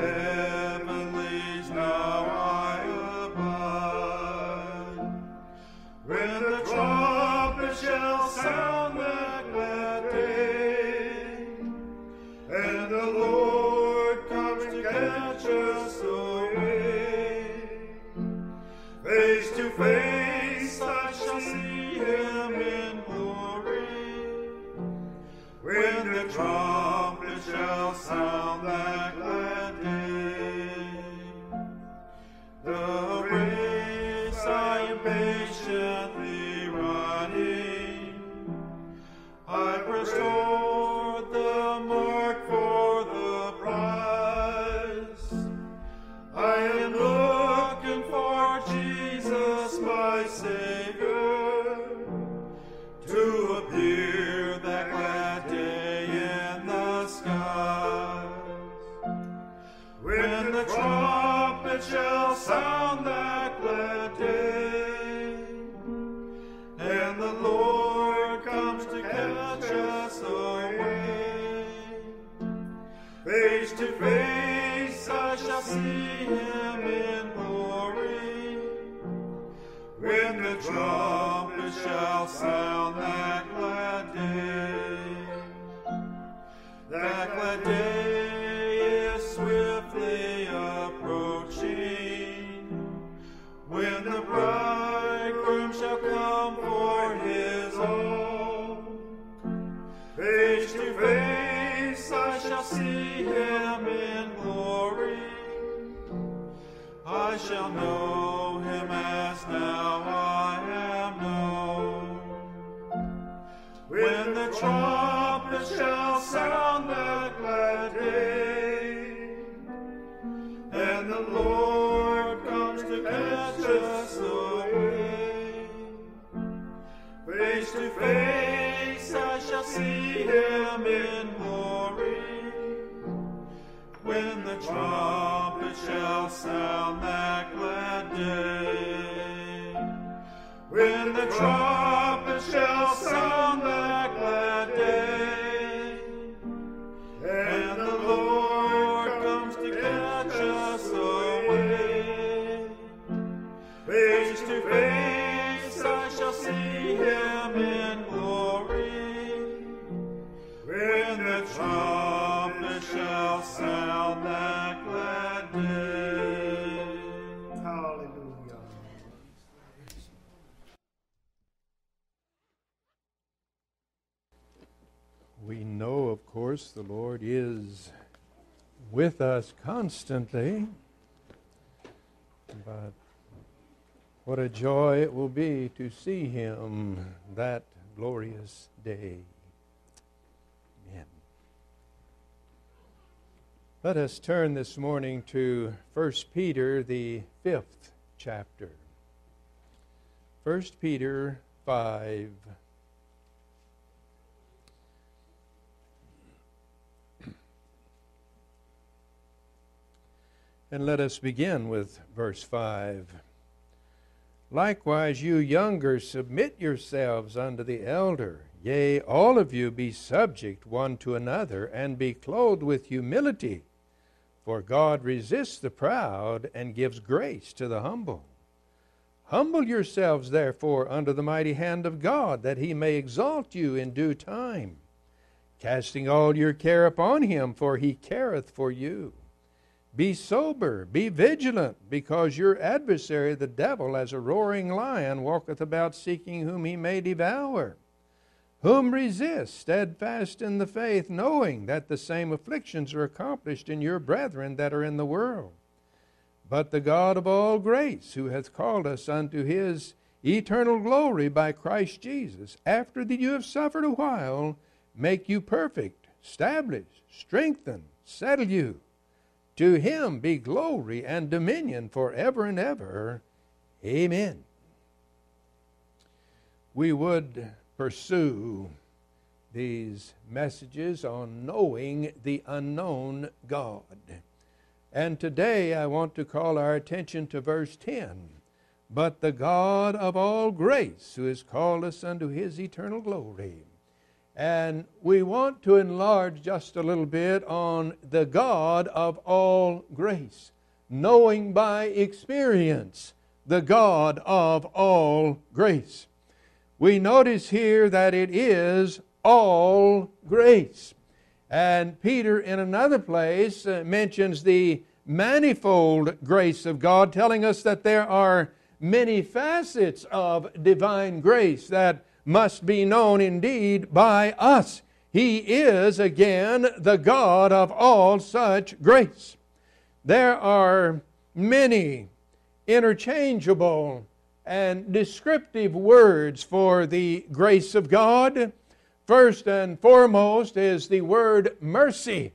heavenlies now I abide. When the trumpet shall sound that glad day, and the Lord comes to catch us away, face to face I shall see him in glory. When the trumpet shall sound that glad day, the race I am patiently running, I press toward the mark for the prize. I am looking for Jesus, my Savior, to appear that glad day in the skies. When the trumpet shall sound that glad day, and the Lord comes to catch us away, face to face I shall see him in glory. When the trumpet shall sound that glad day is swiftly approaching, when the bridegroom shall come for his own. Face to face I shall see him in glory. I shall know him as now I am known. When the trumpet shall sound that glad day, and the Lord comes to catch us away, face to face I shall see him in glory. When the trumpet shall sound that glad day, when the trumpet shall sound that glad day, and the Lord comes to catch us away, face to face I shall see him in glory. When the trumpet shall sound that glad day. Hallelujah. We know, of course, the Lord is with us constantly, but what a joy it will be to see him that glorious day. Amen. Let us turn this morning to 1 Peter, the 5th chapter. 1 Peter 5. And let us begin with verse 5. Likewise, you younger, submit yourselves unto the elder. Yea, all of you be subject one to another, and be clothed with humility. For God resists the proud, and gives grace to the humble. Humble yourselves, therefore, under the mighty hand of God, that he may exalt you in due time, casting all your care upon him, for he careth for you. Be sober, be vigilant, because your adversary the devil, as a roaring lion, walketh about seeking whom he may devour. Whom resist, steadfast in the faith, knowing that the same afflictions are accomplished in your brethren that are in the world. But the God of all grace, who hath called us unto his eternal glory by Christ Jesus, after that you have suffered a while, make you perfect, establish, strengthen, settle you. To him be glory and dominion forever and ever. Amen. We would pursue these messages on knowing the unknown God. And today I want to call our attention to verse 10. But the God of all grace, who has called us unto his eternal glory. And we want to enlarge just a little bit on the God of all grace, knowing by experience the God of all grace. We notice here that it is all grace. And Peter in another place mentions the manifold grace of God, telling us that there are many facets of divine grace that must be known indeed by us. He is, again, the God of all such grace. There are many interchangeable and descriptive words for the grace of God. First and foremost is the word mercy.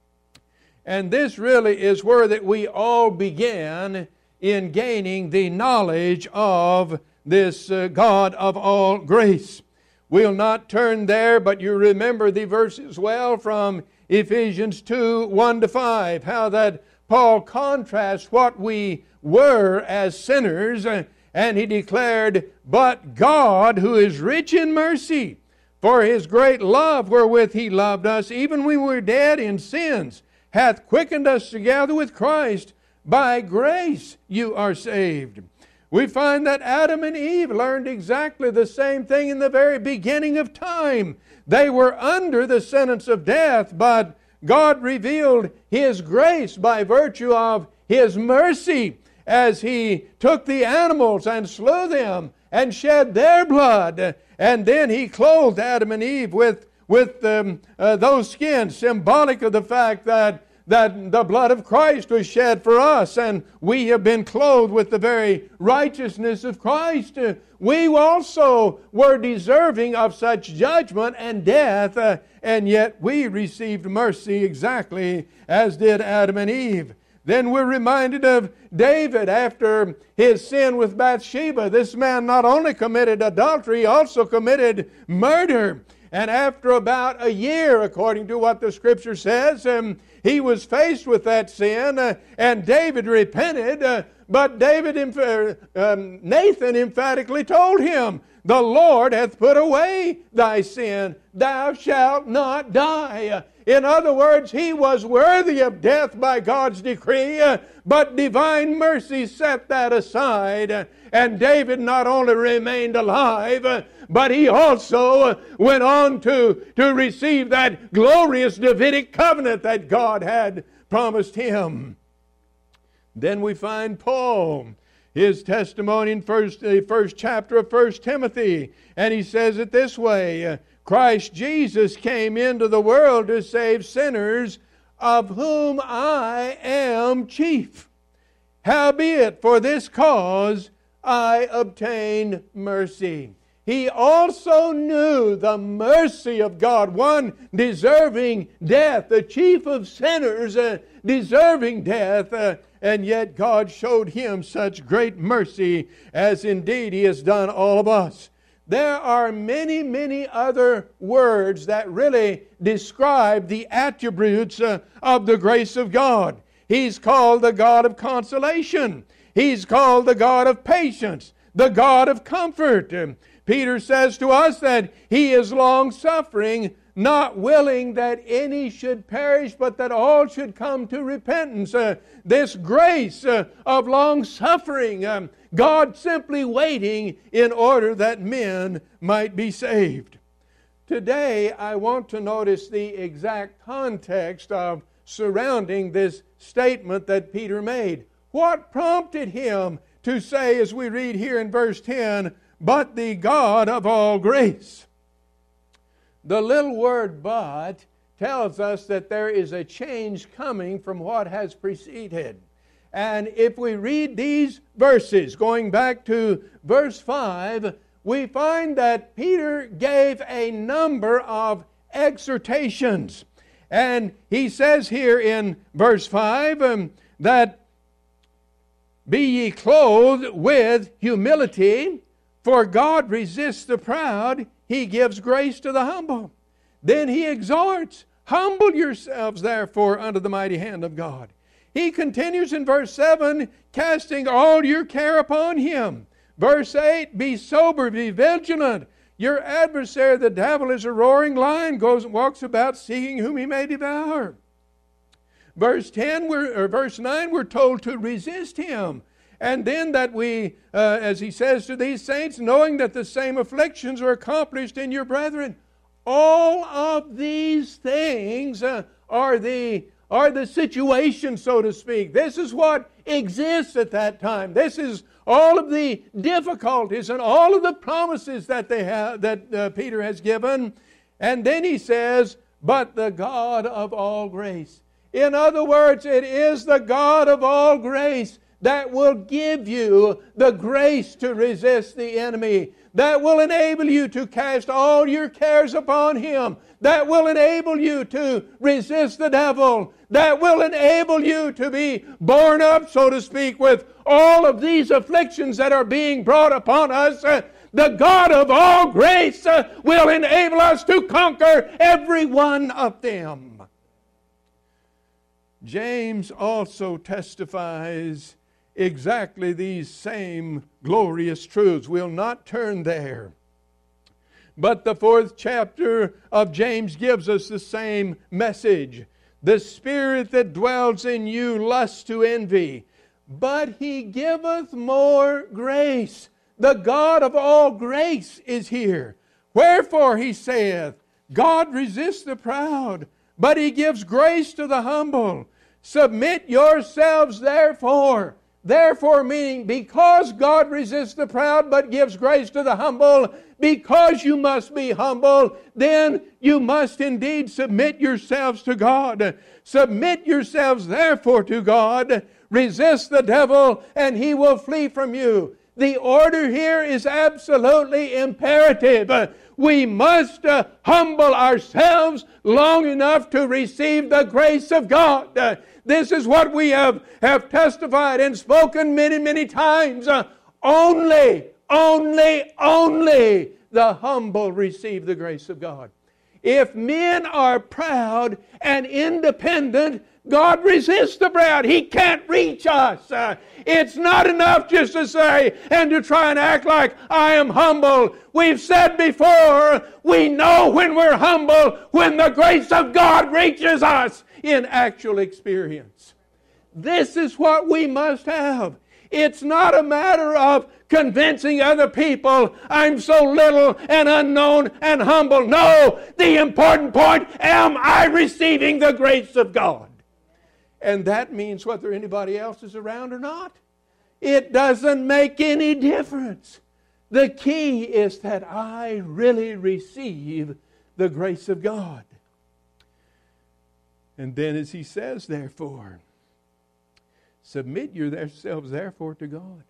And this really is where that we all began in gaining the knowledge of this God of all grace. We'll not turn there, but you remember the verses well from Ephesians 2, 1-5, how that Paul contrasts what we were as sinners, and he declared, "But God, who is rich in mercy, for His great love wherewith He loved us, even when we were dead in sins, hath quickened us together with Christ. By grace you are saved." We find that Adam and Eve learned exactly the same thing in the very beginning of time. They were under the sentence of death, but God revealed His grace by virtue of His mercy as He took the animals and slew them and shed their blood. And then He clothed Adam and Eve with those skins, symbolic of the fact that the blood of Christ was shed for us, and we have been clothed with the very righteousness of Christ. We also were deserving of such judgment and death, and yet we received mercy exactly as did Adam and Eve. Then we're reminded of David after his sin with Bathsheba. This man not only committed adultery, he also committed murder. And after about a year, according to what the Scripture says, he was faced with that sin, and David repented. But Nathan emphatically told him, "The Lord hath put away thy sin. Thou shalt not die." In other words, he was worthy of death by God's decree, but divine mercy set that aside. And David not only remained alive, but he also went on to receive that glorious Davidic covenant that God had promised him. Then we find Paul, his testimony in the first chapter of 1 Timothy, and he says it this way, "Christ Jesus came into the world to save sinners, of whom I am chief. Howbeit, for this cause I obtained mercy." He also knew the mercy of God, one deserving death, the chief of sinners deserving death, and yet God showed him such great mercy as indeed He has done all of us. There are many, many other words that really describe the attributes of the grace of God. He's called the God of consolation. He's called the God of patience, the God of comfort. Peter says to us that He is long-suffering, not willing that any should perish, but that all should come to repentance. This grace of long-suffering, God simply waiting in order that men might be saved. Today, I want to notice the exact context of surrounding this statement that Peter made. What prompted him to say, as we read here in verse 10, "But the God of all grace"? The little word "but" tells us that there is a change coming from what has preceded. And if we read these verses, going back to verse 5, we find that Peter gave a number of exhortations. And he says here in verse 5 that, "Be ye clothed with humility, for God resists the proud, He gives grace to the humble." Then he exhorts, "Humble yourselves therefore under the mighty hand of God." He continues in verse 7, "Casting all your care upon Him." Verse 8, "Be sober, be vigilant. Your adversary, the devil, is a roaring lion, walks about seeking whom he may devour. Verse 9, we're told to resist him. And then that we, as he says to these saints, knowing that the same afflictions are accomplished in your brethren. All of these things are the situation, so to speak. This is what exists at that time. This is all of the difficulties and all of the promises that they have, that Peter has given. And then he says, but the God of all grace. In other words, it is the God of all grace that will give you the grace to resist the enemy, that will enable you to cast all your cares upon him, that will enable you to resist the devil, that will enable you to be borne up, so to speak, with all of these afflictions that are being brought upon us. The God of all grace will enable us to conquer every one of them. James also testifies exactly these same glorious truths. We'll not turn there. But the 4th chapter of James gives us the same message. The spirit that dwells in you lusts to envy, but he giveth more grace. The God of all grace is here. Wherefore he saith, God resists the proud, but he gives grace to the humble. Submit yourselves therefore. Therefore meaning because God resists the proud but gives grace to the humble, because you must be humble, then you must indeed submit yourselves to God. Submit yourselves therefore to God. Resist the devil and he will flee from you. The order here is absolutely imperative. We must humble ourselves long enough to receive the grace of God. This is what we have testified and spoken many, many times. Only the humble receive the grace of God. If men are proud and independent, God resists the proud. He can't reach us. It's not enough just to say and to try and act like I am humble. We've said before, we know when we're humble, when the grace of God reaches us in actual experience. This is what we must have. It's not a matter of convincing other people I'm so little and unknown and humble. No, the important point, am I receiving the grace of God? And that means whether anybody else is around or not. It doesn't make any difference. The key is that I really receive the grace of God. And then as he says, therefore, submit yourselves therefore to God.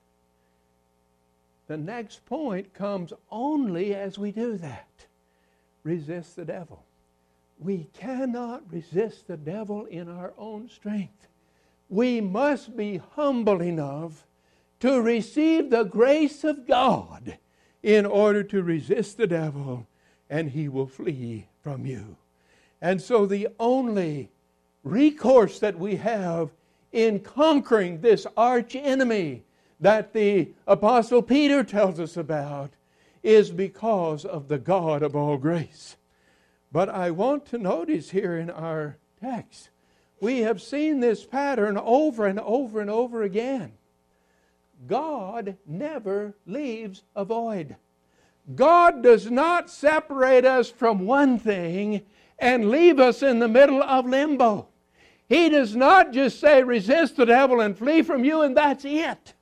The next point comes only as we do that. Resist the devil. We cannot resist the devil in our own strength. We must be humble enough to receive the grace of God in order to resist the devil, and he will flee from you. And so the only recourse that we have in conquering this arch enemy that the Apostle Peter tells us about is because of the God of all grace. But I want to notice here in our text, we have seen this pattern over and over and over again. God never leaves a void. God does not separate us from one thing and leave us in the middle of limbo. He does not just say, resist the devil and flee from you, and that's it.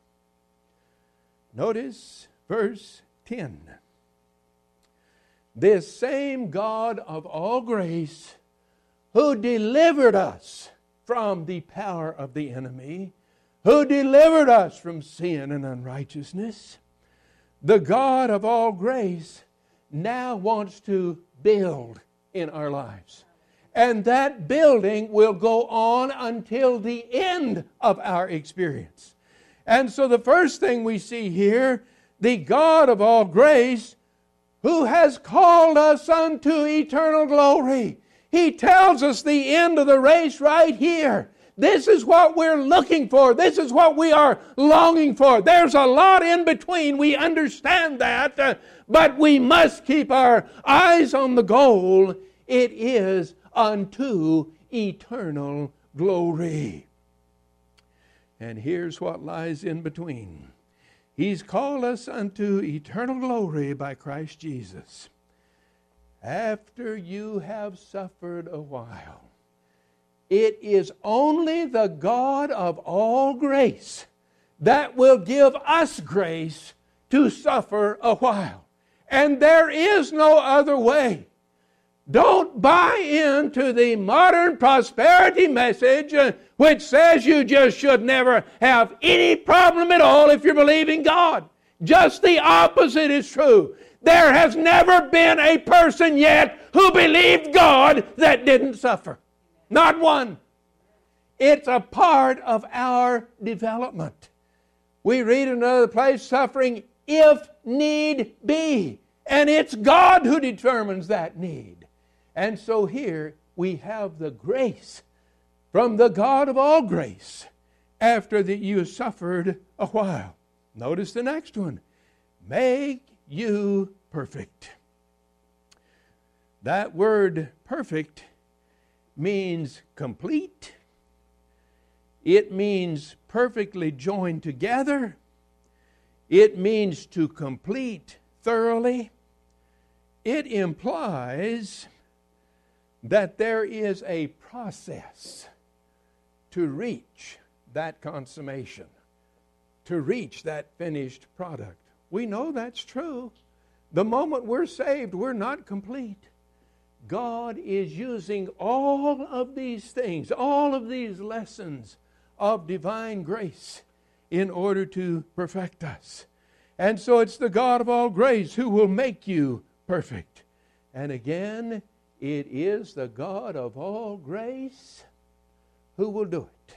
Notice verse 10. This same God of all grace, who delivered us from the power of the enemy, who delivered us from sin and unrighteousness, the God of all grace now wants to build in our lives. And that building will go on until the end of our experience. And so the first thing we see here, the God of all grace, who has called us unto eternal glory. He tells us the end of the race right here. This is what we're looking for. This is what we are longing for. There's a lot in between. We understand that, but we must keep our eyes on the goal. It is unto eternal glory. And here's what lies in between. He's called us unto eternal glory by Christ Jesus. After you have suffered a while, it is only the God of all grace that will give us grace to suffer a while. And there is no other way. Don't buy into the modern prosperity message which says you just should never have any problem at all if you're believing God. Just the opposite is true. There has never been a person yet who believed God that didn't suffer. Not one. It's a part of our development. We read in another place, suffering if need be. And it's God who determines that need. And so here we have the grace from the God of all grace after that you suffered a while. Notice the next one. Make you perfect. That word perfect means complete. It means perfectly joined together. It means to complete thoroughly. It implies that there is a process to reach that consummation, to reach that finished product. We know that's true. The moment we're saved, we're not complete. God is using all of these things, all of these lessons of divine grace in order to perfect us. And so it's the God of all grace who will make you perfect. And again, it is the God of all grace who will do it.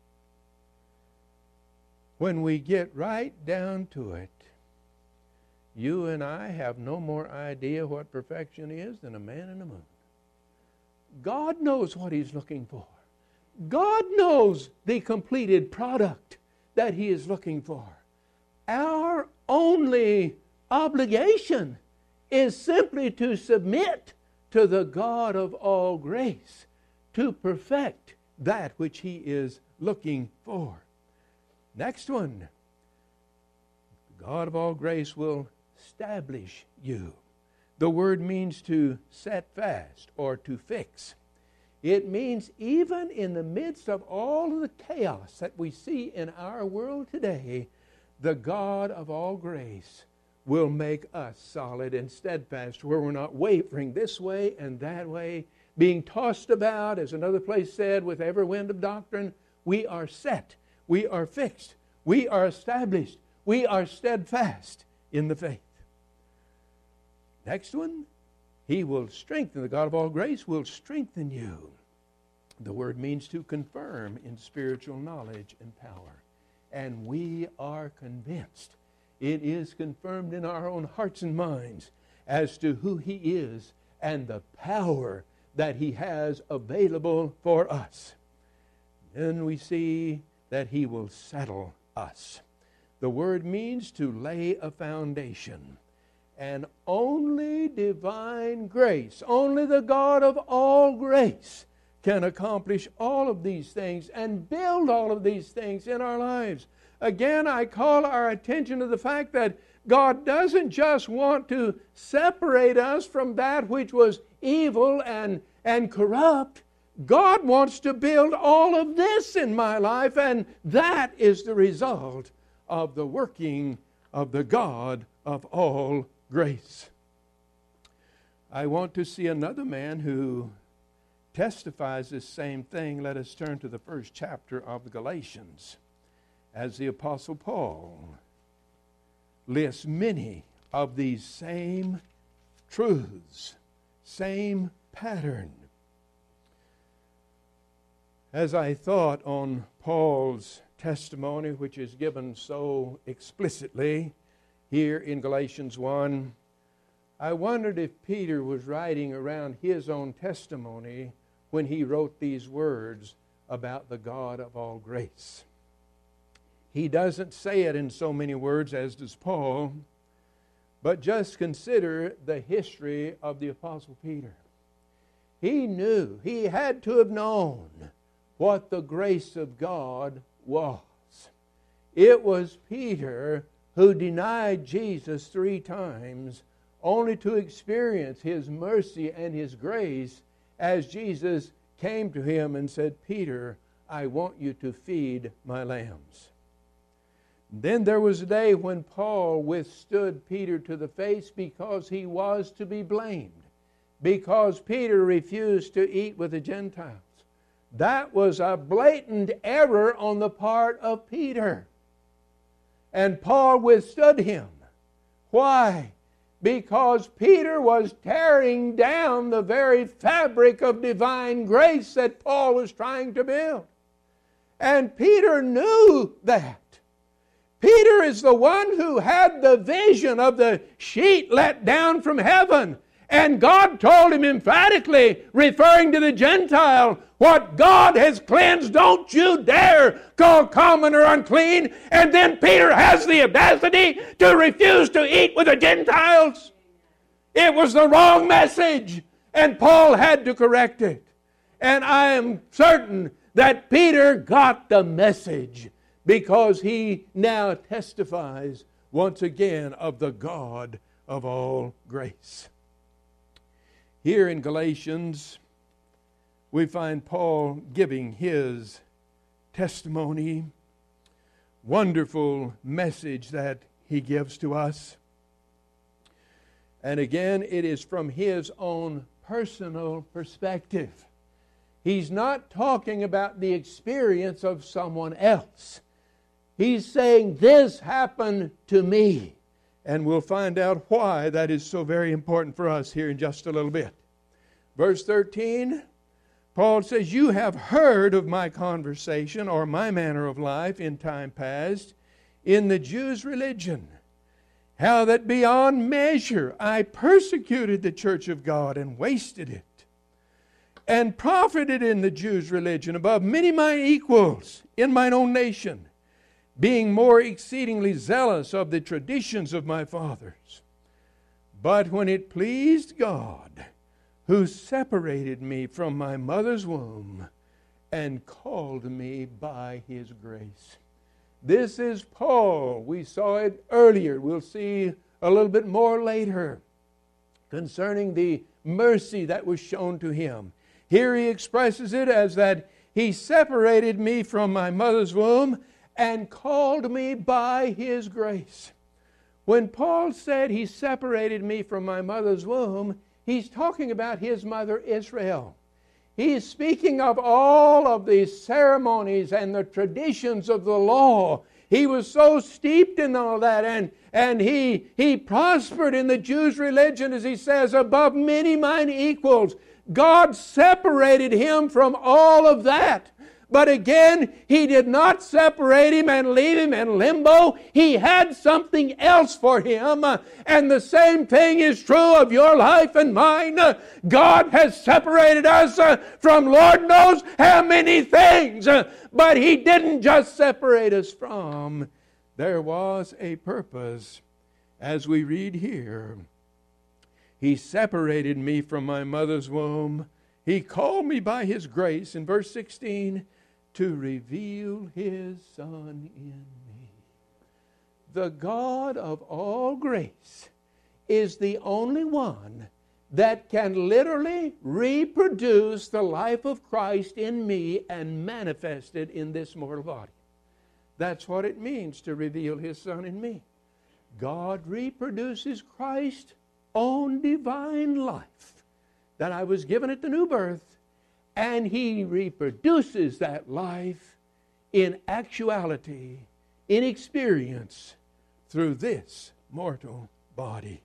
When we get right down to it, you and I have no more idea what perfection is than a man in the moon. God knows what He's looking for. God knows the completed product that He is looking for. Our only obligation is simply to submit to the God of all grace to perfect that which He is looking for. Next one. God of all grace will establish you. The word means to set fast or to fix. It means even in the midst of all of the chaos that we see in our world today, the God of all grace will make us solid and steadfast, where we're not wavering this way and that way, being tossed about, as another place said, with every wind of doctrine. We are set, we are fixed, we are established, we are steadfast in the faith. Next one, He will strengthen, the God of all grace will strengthen you. The word means to confirm in spiritual knowledge and power. And we are convinced. It is confirmed in our own hearts and minds as to who He is and the power that He has available for us. Then we see that He will settle us. The word means to lay a foundation. And only divine grace, only the God of all grace can accomplish all of these things and build all of these things in our lives. Again, I call our attention to the fact that God doesn't just want to separate us from that which was evil and corrupt. God wants to build all of this in my life, and that is the result of the working of the God of all grace. I want to see another man who testifies this same thing. Let us turn to the first chapter of the Galatians, as the Apostle Paul lists many of these same truths, same pattern. As I thought on Paul's testimony, which is given so explicitly here in Galatians 1, I wondered if Peter was writing around his own testimony when he wrote these words about the God of all grace. He doesn't say it in so many words as does Paul, but just consider the history of the Apostle Peter. He knew, he had to have known what the grace of God was. It was Peter who denied Jesus 3 times, only to experience His mercy and His grace as Jesus came to him and said, "Peter, I want you to feed my lambs." Then there was a day when Paul withstood Peter to the face because he was to be blamed, because Peter refused to eat with the Gentiles. That was a blatant error on the part of Peter. And Paul withstood him. Why? Because Peter was tearing down the very fabric of divine grace that Paul was trying to build. And Peter knew that. Peter is the one who had the vision of the sheet let down from heaven. And God told him emphatically, referring to the Gentile, what God has cleansed, don't you dare call common or unclean. And then Peter has the audacity to refuse to eat with the Gentiles. It was the wrong message, and Paul had to correct it. And I am certain that Peter got the message, because he now testifies once again of the God of all grace. Here in Galatians, we find Paul giving his testimony, wonderful message that he gives to us. And again, it is from his own personal perspective. He's not talking about the experience of someone else. He's saying, this happened to me. And we'll find out why that is so very important for us here in just a little bit. Verse 13, Paul says, "You have heard of my conversation or my manner of life in time past in the Jews' religion, how that beyond measure I persecuted the church of God and wasted it, and profited in the Jews' religion above many mine equals in mine own nation, being more exceedingly zealous of the traditions of my fathers. But when it pleased God, who separated me from my mother's womb and called me by His grace." This is Paul. We saw it earlier. We'll see a little bit more later concerning the mercy that was shown to him. Here he expresses it as that He separated me from my mother's womb and called me by His grace. When Paul said He separated me from my mother's womb, he's talking about his mother Israel. He's speaking of all of the ceremonies and the traditions of the law. He was so steeped in all that, and he prospered in the Jews' religion, as he says, above many mine equals. God separated him from all of that. But again, He did not separate him and leave him in limbo. He had something else for him. And the same thing is true of your life and mine. God has separated us from Lord knows how many things. But He didn't just separate us from. There was a purpose, as we read here. He separated me from my mother's womb. He called me by His grace, in verse 16, to reveal His Son in me. The God of all grace is the only one that can literally reproduce the life of Christ in me and manifest it in this mortal body. That's what it means to reveal His Son in me. God reproduces Christ's own divine life that I was given at the new birth, and He reproduces that life in actuality, in experience, through this mortal body.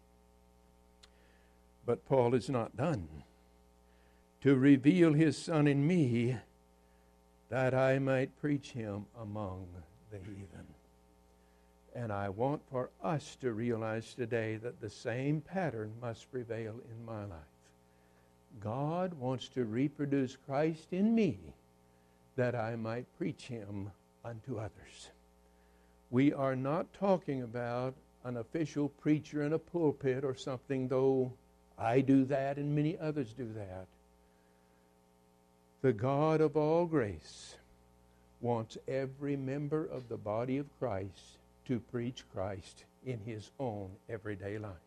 But Paul is not done. To reveal His Son in me, that I might preach Him among the heathen. And I want for us to realize today that the same pattern must prevail in my life. God wants to reproduce Christ in me, that I might preach him unto others. We are not talking about an official preacher in a pulpit or something, though I do that and many others do that. The God of all grace wants every member of the body of Christ to preach Christ in his own everyday lives.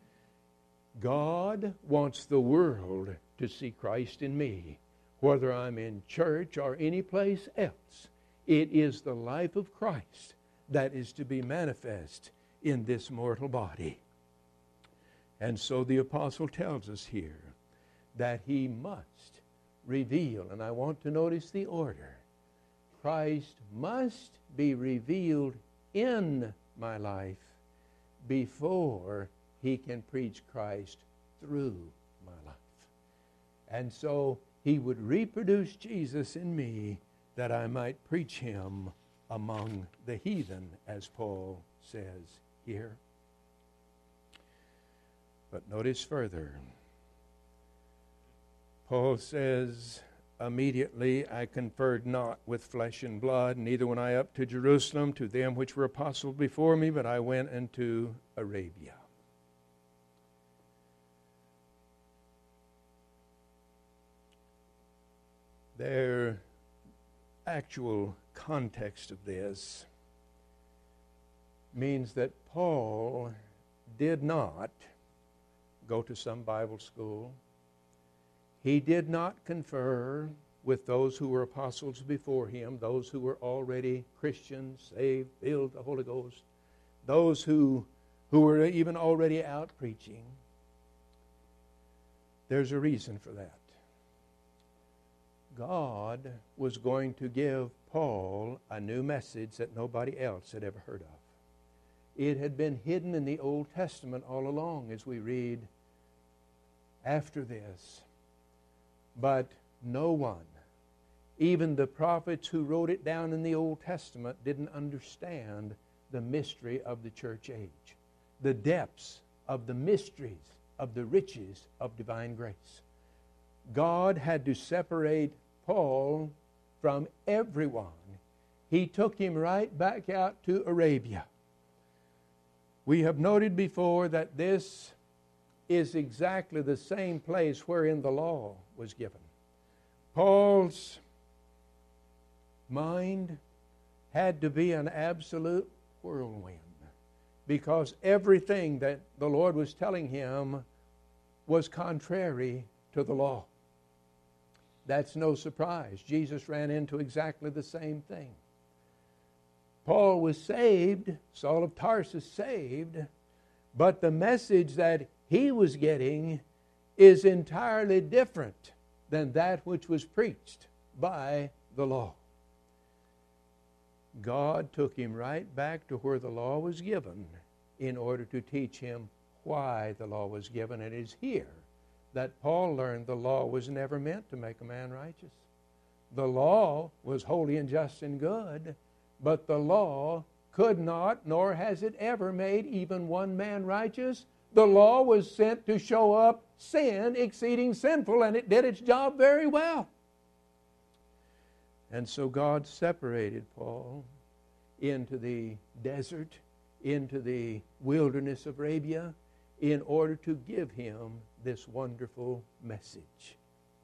God wants the world to see Christ in me, whether I'm in church or any place else. It is the life of Christ that is to be manifest in this mortal body. And so the apostle tells us here that he must reveal, and I want to notice the order. Christ must be revealed in my life before he can preach Christ through my life. And so he would reproduce Jesus in me that I might preach him among the heathen, as Paul says here. But notice further. Paul says, immediately I conferred not with flesh and blood, neither went I up to Jerusalem to them which were apostles before me, but I went into Arabia. Their actual context of this means that Paul did not go to some Bible school. He did not confer with those who were apostles before him, those who were already Christians, saved, filled with the Holy Ghost, those who were even already out preaching. There's a reason for that. God was going to give Paul a new message that nobody else had ever heard of. It had been hidden in the Old Testament all along, as we read after this. But no one, even the prophets who wrote it down in the Old Testament, didn't understand the mystery of the church age, the depths of the mysteries of the riches of divine grace. God had to separate Paul from everyone. He took him right back out to Arabia. We have noted before that this is exactly the same place wherein the law was given. Paul's mind had to be an absolute whirlwind, because everything that the Lord was telling him was contrary to the law. That's no surprise. Jesus ran into exactly the same thing. Paul was saved, Saul of Tarsus saved, but the message that he was getting is entirely different than that which was preached by the law. God took him right back to where the law was given in order to teach him why the law was given. And it is here that Paul learned the law was never meant to make a man righteous. The law was holy and just and good, but the law could not, nor has it ever made even one man righteous. The law was sent to show up sin exceeding sinful, and it did its job very well. And so God separated Paul into the desert, into the wilderness of Arabia, in order to give him this wonderful message.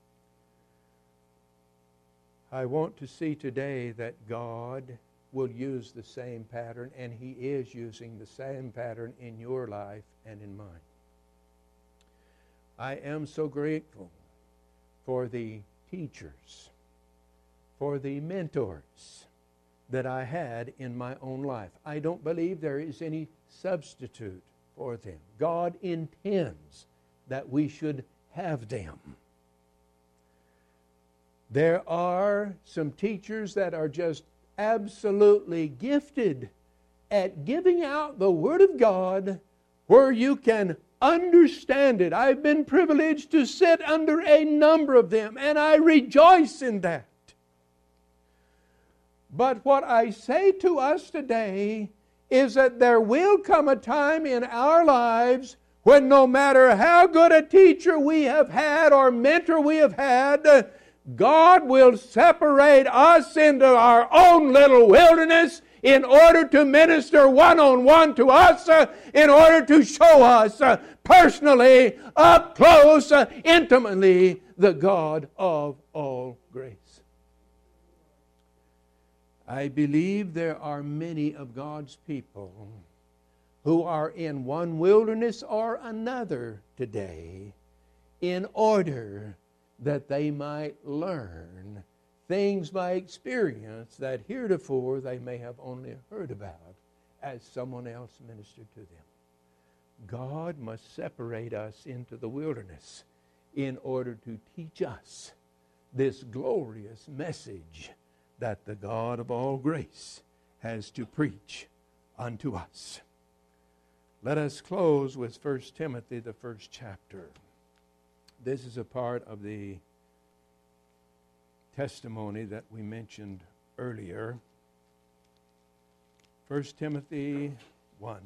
I want to see today that God will use the same pattern, and He is using the same pattern in your life and in mine. I am so grateful for the teachers, for the mentors that I had in my own life. I don't believe there is any substitute for them. God intends that we should have them. There are some teachers that are just absolutely gifted at giving out the Word of God where you can understand it. I've been privileged to sit under a number of them, and I rejoice in that. But what I say to us today is that there will come a time in our lives when no matter how good a teacher we have had or mentor we have had, God will separate us into our own little wilderness in order to minister one-on-one to us, in order to show us personally, up close, intimately, the God of all grace. I believe there are many of God's people who are in one wilderness or another today in order that they might learn things by experience that heretofore they may have only heard about as someone else ministered to them. God must separate us into the wilderness in order to teach us this glorious message that the God of all grace has to preach unto us. Let us close with 1 Timothy, the first chapter. This is a part of the testimony that we mentioned earlier. 1 Timothy 1.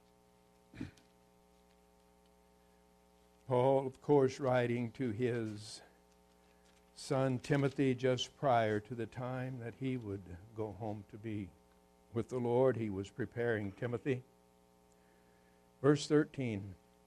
Paul, of course, writing to his son Timothy just prior to the time that he would go home to be with the Lord. He was preparing Timothy. Verse 13.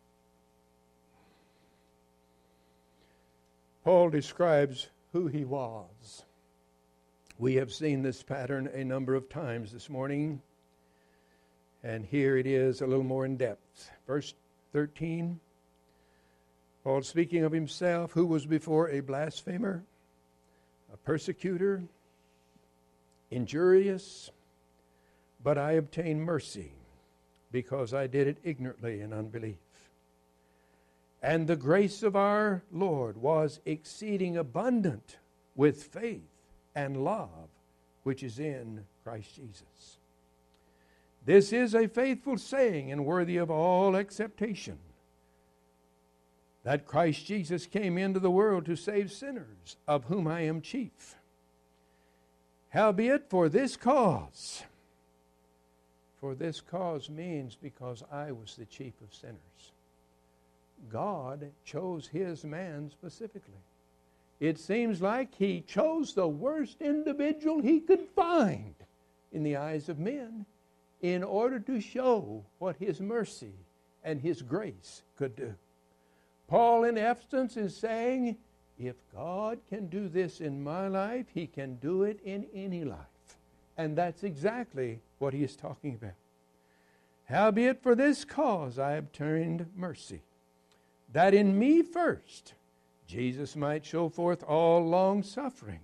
Paul describes who he was. We have seen this pattern a number of times this morning, and here it is a little more in depth. Verse 13, Paul speaking of himself, who was before a blasphemer, a persecutor, injurious, but I obtained mercy because I did it ignorantly in unbelief. And the grace of our Lord was exceeding abundant with faith and love, which is in Christ Jesus. This is a faithful saying and worthy of all acceptation, that Christ Jesus came into the world to save sinners, of whom I am chief. Howbeit for this cause means because I was the chief of sinners. God chose his man specifically. It seems like he chose the worst individual he could find in the eyes of men in order to show what his mercy and his grace could do. Paul, in essence, is saying, if God can do this in my life, he can do it in any life. And that's exactly what he is talking about. Howbeit for this cause I obtained mercy, that in me first Jesus might show forth all long suffering.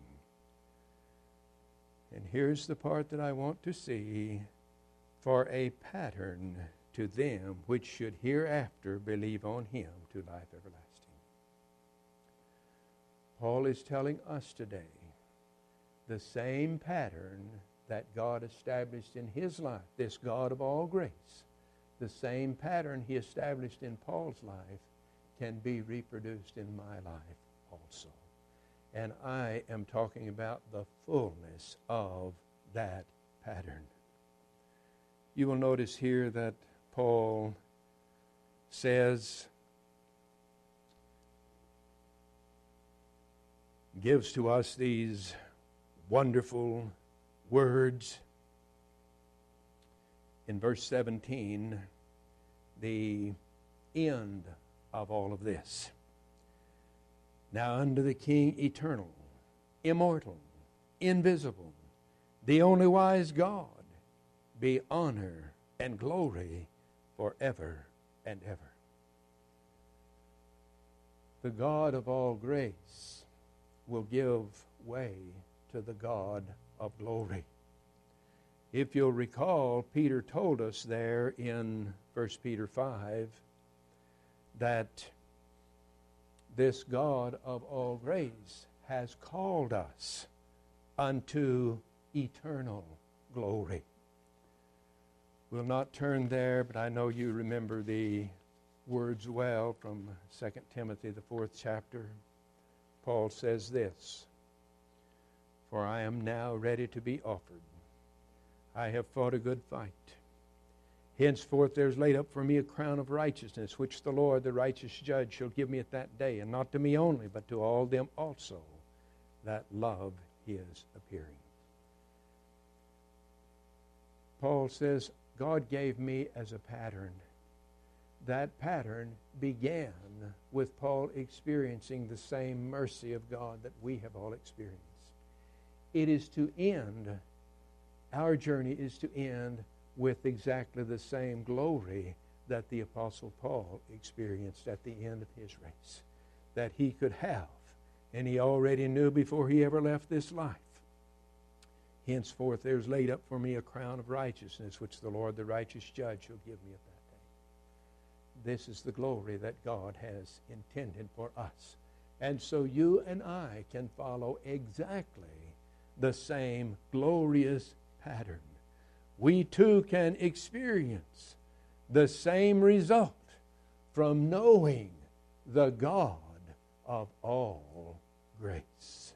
And here's the part that I want to see, for a pattern to them which should hereafter believe on him to life everlasting. Paul is telling us today the same pattern that God established in his life, this God of all grace, the same pattern he established in Paul's life can be reproduced in my life also. And I am talking about the fullness of that pattern. You will notice here that Paul says, gives to us these wonderful words. In verse 17, the end of all of this. Now unto the King eternal, immortal, invisible, the only wise God, be honor and glory forever and ever. The God of all grace will give way to the God of glory. If you'll recall, Peter told us there in 1 Peter 5 that this God of all grace has called us unto eternal glory. We'll not turn there, but I know you remember the words well from 2 Timothy, the 4th chapter. Paul says this, for I am now ready to be offered. I have fought a good fight. Henceforth there is laid up for me a crown of righteousness, which the Lord, the righteous judge, shall give me at that day, and not to me only, but to all them also that love His appearing. Paul says, God gave me as a pattern. That pattern began with Paul experiencing the same mercy of God that we have all experienced. It is to end, our journey is to end with exactly the same glory that the Apostle Paul experienced at the end of his race, that he could have, and he already knew before he ever left this life. Henceforth there's laid up for me a crown of righteousness, which the Lord, the righteous judge, shall give me at that day. This is the glory that God has intended for us. And so you and I can follow exactly the same glorious pattern. We too can experience the same result from knowing the God of all grace.